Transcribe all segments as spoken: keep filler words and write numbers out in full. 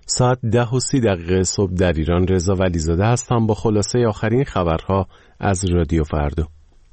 ساعت ده و سی دقیقه صبح در ایران. رضا ولیزاده هستم با خلاصه آخرین خبرها از رادیو فردا.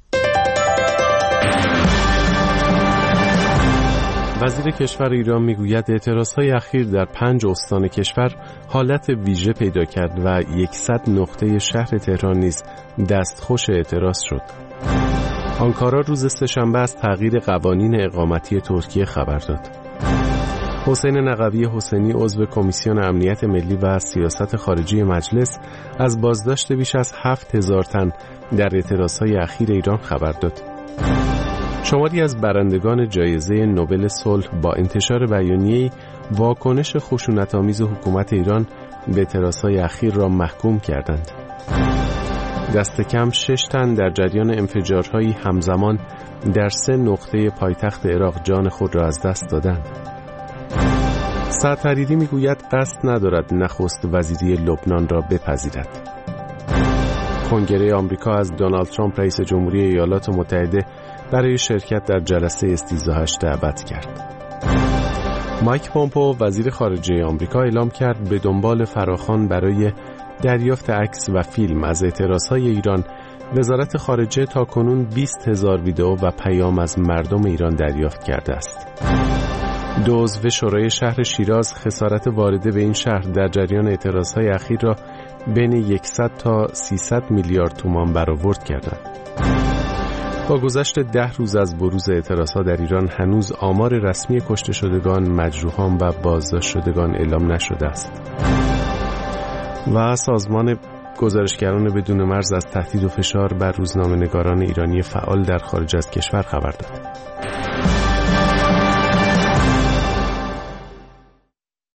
وزیر کشور ایران میگوید اعتراضهای اخیر در پنج استان کشور حالت ویژه پیدا کرد و صد نقطه شهر تهران نیز دستخوش اعتراض شد. آنکارا روز سه‌شنبه از تغییر قوانین اقامتی ترکیه خبر داد. حسین نقوی حسینی عضو کمیسیون امنیت ملی و سیاست خارجی مجلس از بازداشت بیش از هفت هزار تن در اعتراضهای اخیر ایران خبر داد. شماری از برندگان جایزه نوبل صلح با انتشار بیانیه‌ای واکنش خشونت‌آمیز حکومت ایران به اعتراضهای اخیر را محکوم کردند. دست کم شش تن در جریان انفجارهایی همزمان در سه نقطه پایتخت عراق جان خود را از دست دادند. سعد حریری میگوید قصد ندارد نخست وزیری لبنان را بپذیرد. کنگره آمریکا از دونالد ترامپ رئیس جمهوری ایالات متحده برای شرکت در جلسه استیزاهش دعوت کرد. مایک پومپئو وزیر خارجه آمریکا اعلام کرد به دنبال فراخوان برای دریافت عکس و فیلم از اعتراضهای ایران، وزارت خارجه تاکنون بیست هزار ویدئو و پیام از مردم ایران دریافت کرده است. دو عضو شورای شهر شیراز خسارت وارده به این شهر در جریان اعتراضهای اخیر را بین صد تا سیصد میلیارد تومان برآورد کردند. با گذشت ده روز از بروز اعتراضها در ایران هنوز آمار رسمی کشته شدگان، مجروحان و بازداشت شدگان اعلام نشده است. و سازمان گزارشگران بدون مرز از تهدید و فشار بر روزنامه‌نگاران ایرانی فعال در خارج از کشور خبر داد.